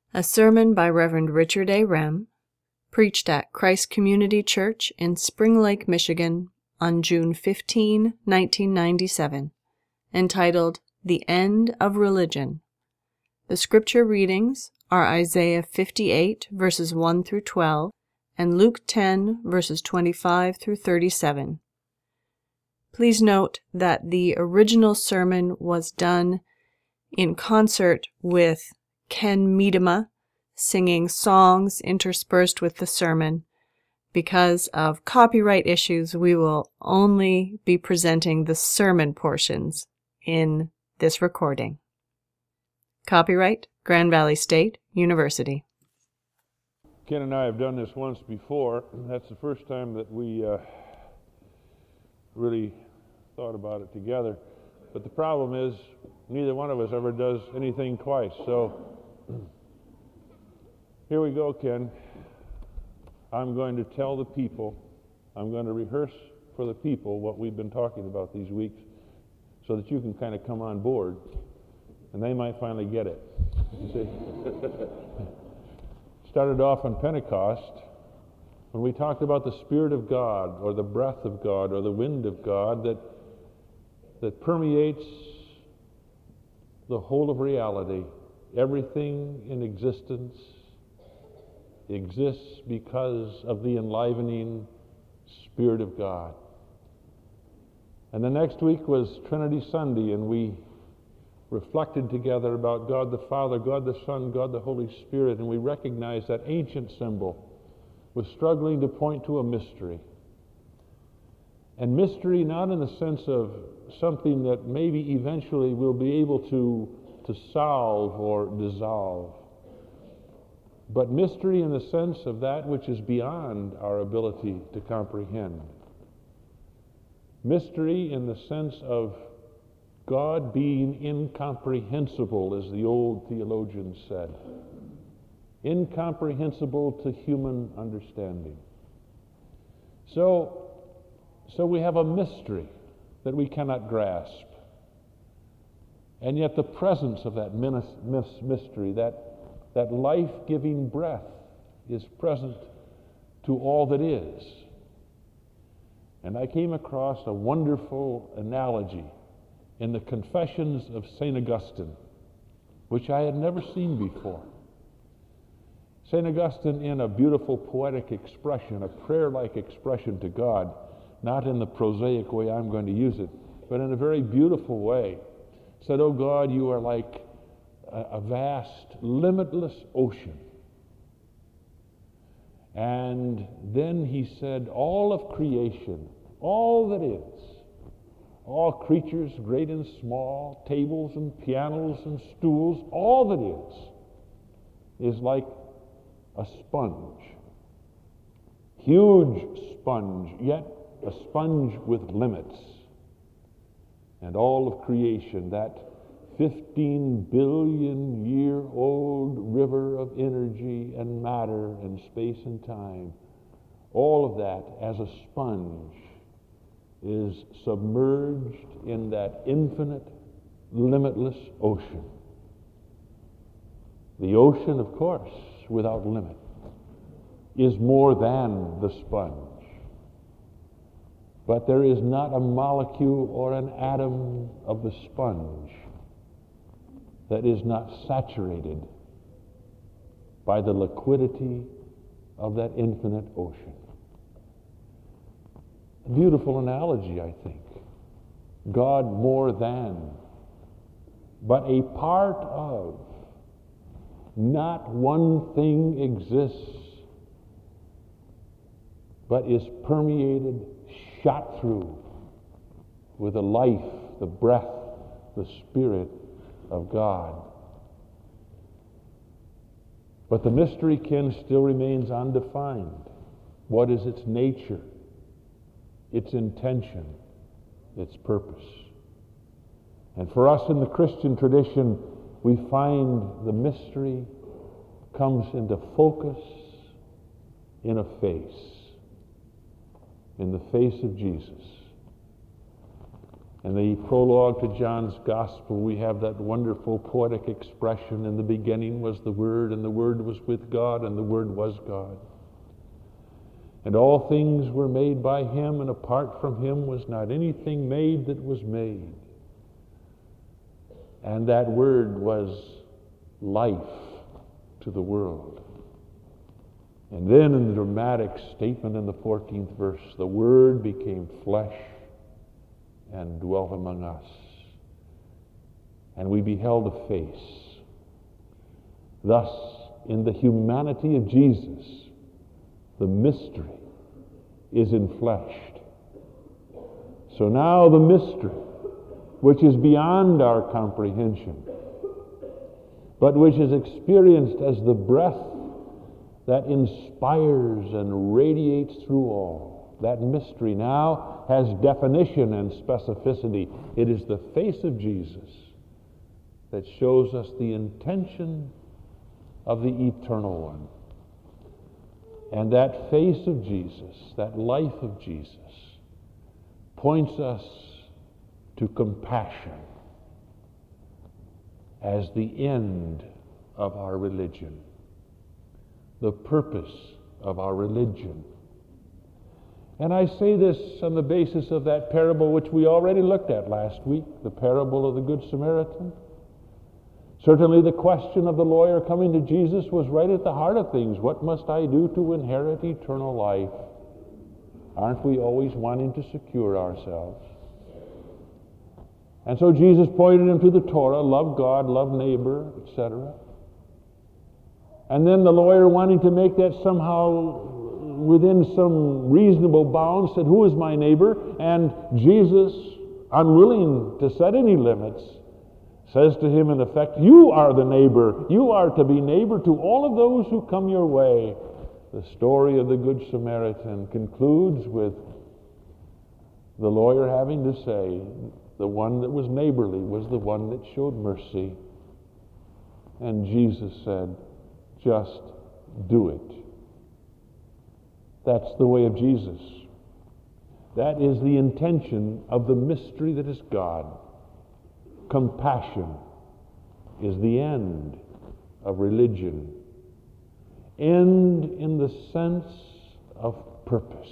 A sermon by Reverend Richard A. Rem, preached at Christ Community Church in Spring Lake, Michigan, on June 15, 1997, entitled The End of Religion. The scripture readings are Isaiah 58, verses 1 through 12, and Luke 10, verses 25 through 37. Please note that the original sermon was done in concert with Ken Miedema, singing songs interspersed with the sermon. Because of copyright issues, we will only be presenting the sermon portions in this recording. Copyright Grand Valley State University. Ken and I have done this once before. That's the first time that we really thought about it together. But the problem is, neither one of us ever does anything twice. So here we go, Ken. I'm going to tell the people, I'm going to rehearse for the people what we've been talking about these weeks so that you can kind of come on board and they might finally get it. You see? Started off on Pentecost when we talked about the Spirit of God or the breath of God or the wind of God that permeates the whole of reality. Everything in existence exists because of the enlivening Spirit of God. And the next week was Trinity Sunday, and we reflected together about God the Father, God the Son, God the Holy Spirit, and we recognized that ancient symbol was struggling to point to a mystery. And mystery not in the sense of something that maybe eventually we'll be able to solve or dissolve, but mystery in the sense of that which is beyond our ability to comprehend. Mystery in the sense of God being incomprehensible, as the old theologians said. Incomprehensible to human understanding. So we have a mystery that we cannot grasp. And yet the presence of that mystery, that life-giving breath, is present to all that is. And I came across a wonderful analogy in the Confessions of St. Augustine, which I had never seen before. St. Augustine, in a beautiful poetic expression, a prayer-like expression to God, not in the prosaic way I'm going to use it, but in a very beautiful way, said, "Oh God, you are like a vast, limitless ocean." And then he said, all of creation, all that is, all creatures, great and small, tables and pianos and stools, all that is like a sponge. Huge sponge, yet a sponge with limits. And all of creation, that 15 billion year old river of energy and matter and space and time, all of that as a sponge is submerged in that infinite, limitless ocean. The ocean, of course, without limit, is more than the sponge. But there is not a molecule or an atom of the sponge that is not saturated by the liquidity of that infinite ocean. A beautiful analogy, I think. God more than, but a part of. Not one thing exists, but is permeated, shot through with the life, the breath, the Spirit of God. But the mystery, Ken, still remains undefined. What is its nature, its intention, its purpose? And for us in the Christian tradition, we find the mystery comes into focus in a face, in the face of Jesus. In the prologue to John's Gospel, we have that wonderful poetic expression, in the beginning was the Word, and the Word was with God, and the Word was God. And all things were made by Him, and apart from Him was not anything made that was made. And that Word was life to the world. And then in the dramatic statement in the 14th verse, the Word became flesh and dwelt among us. And we beheld a face. Thus, in the humanity of Jesus, the mystery is enfleshed. So now the mystery, which is beyond our comprehension, but which is experienced as the breath that inspires and radiates through all, that mystery now has definition and specificity. It is the face of Jesus that shows us the intention of the Eternal One. And that face of Jesus, that life of Jesus, points us to compassion as the end of our religion, the purpose of our religion. And I say this on the basis of that parable which we already looked at last week, the parable of the Good Samaritan. Certainly the question of the lawyer coming to Jesus was right at the heart of things. What must I do to inherit eternal life? Aren't we always wanting to secure ourselves? And so Jesus pointed him to the Torah, love God, love neighbor, etc. And then the lawyer, wanting to make that somehow within some reasonable bounds, said, who is my neighbor? And Jesus, unwilling to set any limits, says to him in effect, you are the neighbor. You are to be neighbor to all of those who come your way. The story of the Good Samaritan concludes with the lawyer having to say, the one that was neighborly was the one that showed mercy. And Jesus said, just do it. That's the way of Jesus. That is the intention of the mystery that is God. Compassion is the end of religion. End in the sense of purpose.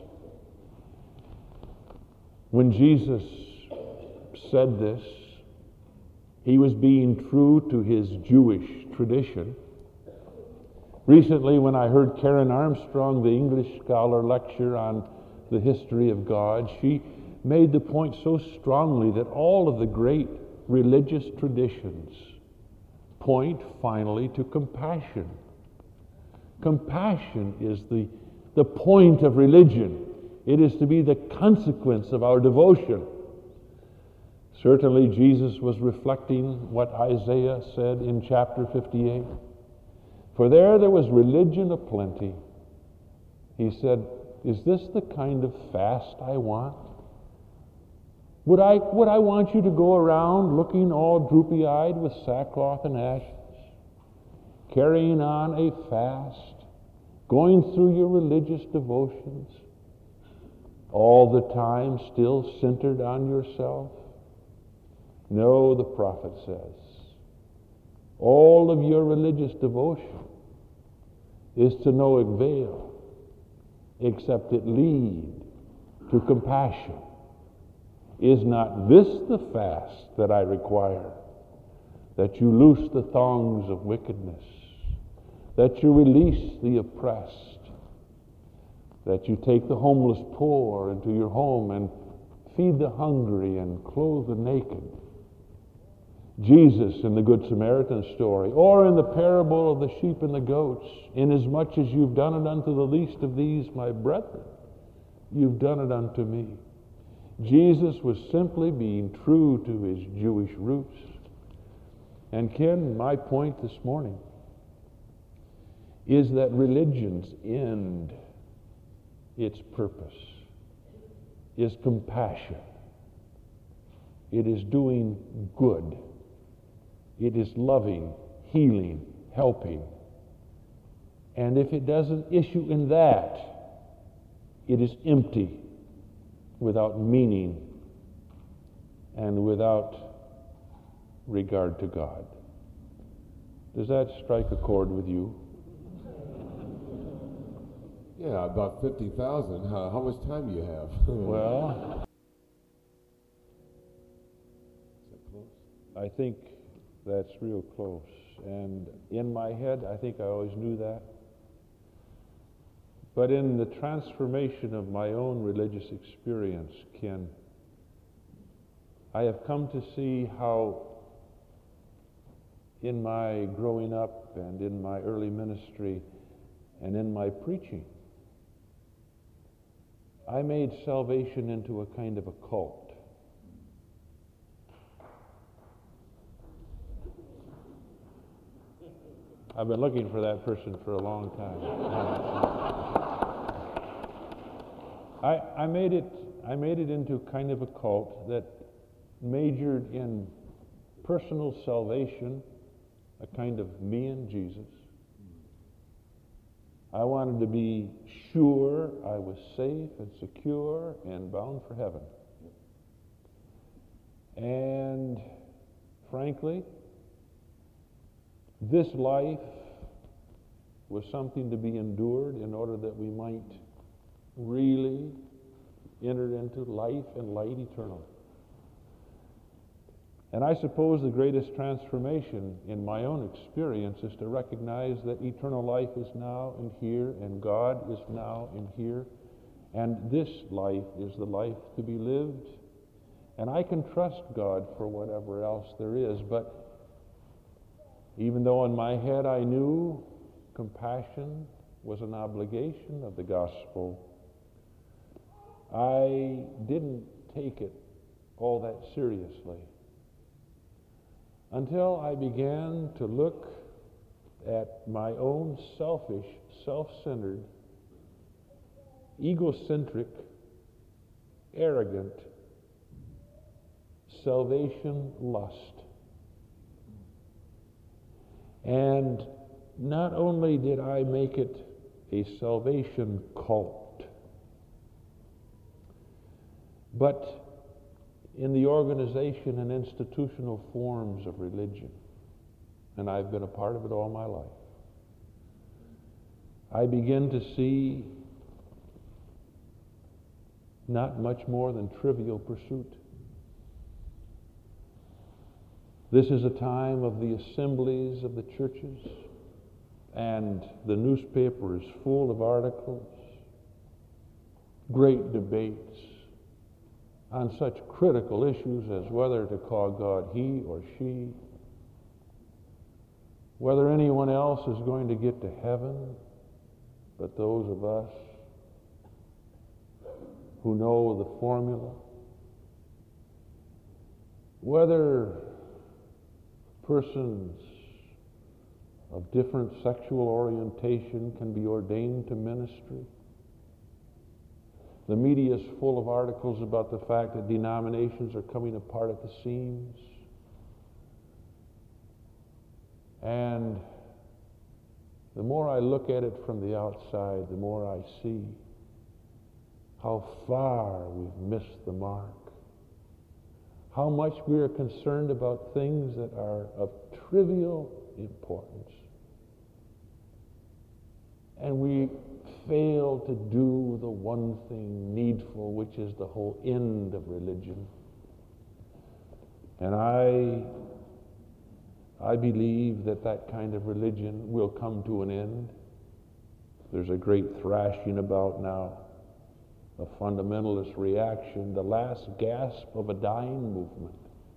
When Jesus said this, he was being true to his Jewish tradition. Recently, when I heard Karen Armstrong, the English scholar, lecture on the history of God, she made the point so strongly that all of the great religious traditions point finally to compassion. Compassion is the point of religion. It is to be the consequence of our devotion. Certainly, Jesus was reflecting what Isaiah said in chapter 58. For there was religion aplenty. He said, is this the kind of fast I want? Would I want you to go around looking all droopy-eyed with sackcloth and ashes, carrying on a fast, going through your religious devotions, all the time still centered on yourself? No, the prophet says, all of your religious devotion is to no avail, except it lead to compassion. Is not this the fast that I require? That you loose the thongs of wickedness, that you release the oppressed, that you take the homeless poor into your home and feed the hungry and clothe the naked. Jesus in the Good Samaritan story, or in the parable of the sheep and the goats, inasmuch as you've done it unto the least of these, my brethren, you've done it unto me. Jesus was simply being true to his Jewish roots. And Ken, my point this morning is that religion's end, its purpose, is compassion. It is doing good. It is loving, healing, helping. And if it doesn't issue in that, it is empty, without meaning and without regard to God. Does that strike a chord with you? Yeah, about 50,000. How much time do you have? Well, Is that close? I think that's real close. And in my head, I think I always knew that. But in the transformation of my own religious experience, Ken, I have come to see how in my growing up and in my early ministry and in my preaching, I made salvation into a kind of a cult. I've been looking for that person for a long time. I made it into kind of a cult that majored in personal salvation, a kind of me and Jesus. I wanted to be sure I was safe and secure and bound for heaven. And frankly, this life was something to be endured in order that we might really enter into life and light eternal. And I suppose the greatest transformation in my own experience is to recognize that eternal life is now and here, and God is now and here, and this life is the life to be lived. And I can trust God for whatever else there is, but even though in my head I knew compassion was an obligation of the gospel, I didn't take it all that seriously until I began to look at my own selfish, self-centered, egocentric, arrogant salvation lust. And not only did I make it a salvation cult, but in the organization and institutional forms of religion, and I've been a part of it all my life, I begin to see not much more than trivial pursuit. This is a time of the assemblies of the churches, and the newspaper is full of articles, great debates on such critical issues as whether to call God he or she, whether anyone else is going to get to heaven but those of us who know the formula, whether persons of different sexual orientation can be ordained to ministry. The media is full of articles about the fact that denominations are coming apart at the seams. And the more I look at it from the outside, the more I see how far we've missed the mark. How much we are concerned about things that are of trivial importance. And we fail to do the one thing needful, which is the whole end of religion. And I believe that that kind of religion will come to an end. There's a great thrashing about now, a fundamentalist reaction, the last gasp of a dying movement.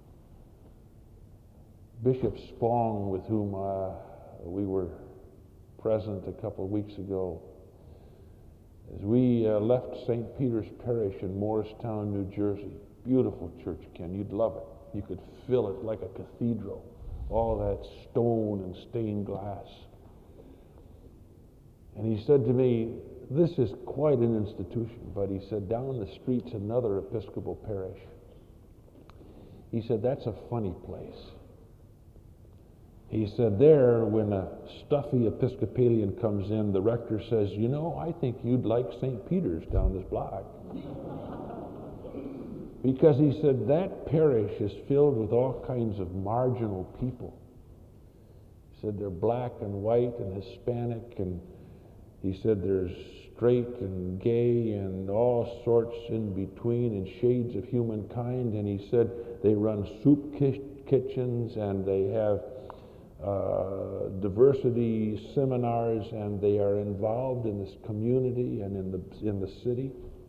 Bishop Spong, with whom we were present a couple of weeks ago, as we left St. Peter's Parish in Morristown, New Jersey. Beautiful church, Ken. You'd love it. You could fill it like a cathedral. All that stone and stained glass. And he said to me, this is quite an institution, but he said, down the street's another Episcopal parish. He said, that's a funny place. He said, there, when a stuffy Episcopalian comes in, the rector says, I think you'd like St. Peter's down this block. because he said that parish is filled with all kinds of marginal people. He said they're black and white and Hispanic, and he said there's straight and gay and all sorts in between and shades of humankind. And he said they run soup kitchens, and they have diversity seminars, and they are involved in this community and in the city.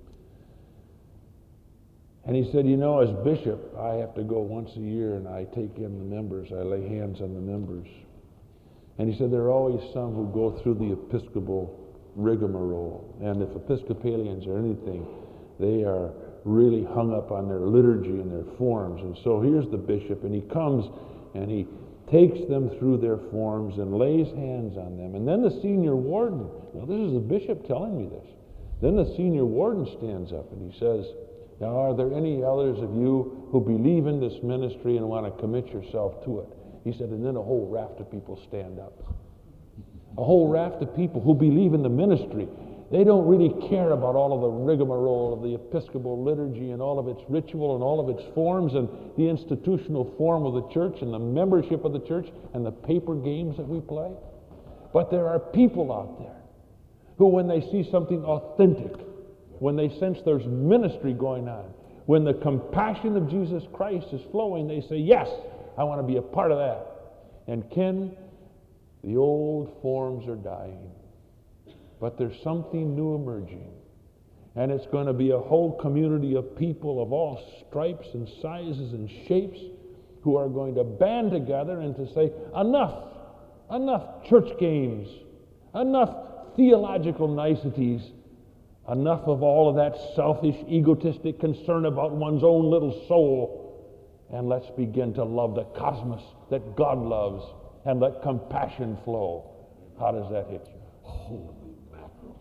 And he said, you know, as bishop, I have to go once a year and I take in the members, I lay hands on the members. And he said there are always some who go through the Episcopal rigmarole, and if Episcopalians are anything, they are really hung up on their liturgy and their forms. And so here's the bishop, and he comes and he takes them through their forms and lays hands on them. And then the senior warden, now this is the bishop telling me this, then the senior warden stands up and he says, now are there any others of you who believe in this ministry and want to commit yourself to it? He said, and then a whole raft of people stand up. A whole raft of people who believe in the ministry. They don't really care about all of the rigmarole of the Episcopal liturgy and all of its ritual and all of its forms and the institutional form of the church and the membership of the church and the paper games that we play. But there are people out there who, when they see something authentic, when they sense there's ministry going on, when the compassion of Jesus Christ is flowing, they say, yes, I want to be a part of that. And Ken, the old forms are dying, but there's something new emerging. And it's going to be a whole community of people of all stripes and sizes and shapes who are going to band together and to say, enough church games, enough theological niceties, enough of all of that selfish, egotistic concern about one's own little soul, and let's begin to love the cosmos that God loves and let compassion flow. How does that hit you? Holy mackerel.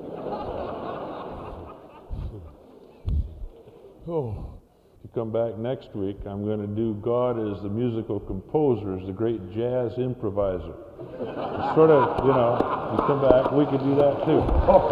Oh. If you come back next week, I'm going to do God as the musical composer, as the great jazz improviser. It's sort of, you know, you come back, we could do that too.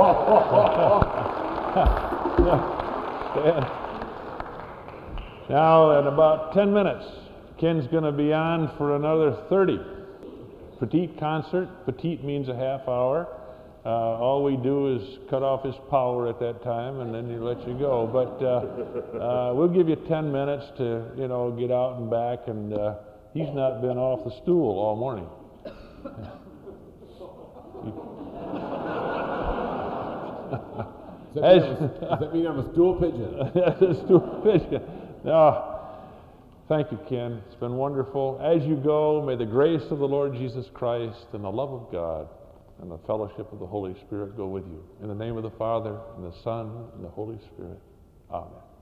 Now, in about 10 minutes, Ken's going to be on for another 30. Petite concert. Petite means a half hour. All we do is cut off his power at that time, and then he lets you go. But we'll give you 10 minutes to, you know, get out and back. And he's not been off the stool all morning. Does that mean I'm a stool pigeon? A stool pigeon. No. Thank you, Ken. It's been wonderful. As you go, may the grace of the Lord Jesus Christ and the love of God and the fellowship of the Holy Spirit go with you. In the name of the Father, and the Son, and the Holy Spirit. Amen.